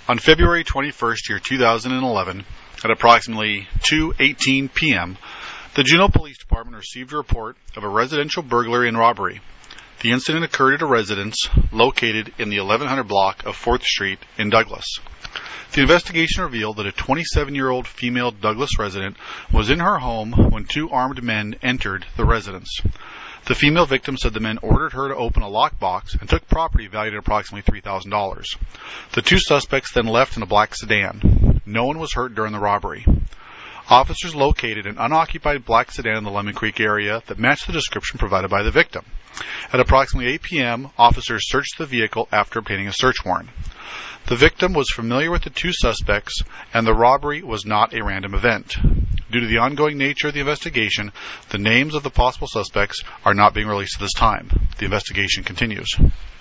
On February 21st, 2011, at approximately 2:18 p.m., the Juneau Police Department received a report of a residential burglary and robbery. The incident occurred at a residence located in the 1100 block of 4th Street in Douglas. The investigation revealed that a 27-year-old female Douglas resident was in her home when two armed men entered the residence. The female victim said the men ordered her to open a lockbox and took property valued at approximately $3,000. The two suspects then left in a black sedan. No one was hurt during the robbery. Officers located an unoccupied black sedan in the Lemon Creek area that matched the description provided by the victim. At approximately 8 p.m., officers searched the vehicle after obtaining a search warrant. The victim was familiar with the two suspects, and the robbery was not a random event. Due to the ongoing nature of the investigation, the names of the possible suspects are not being released at this time. The investigation continues.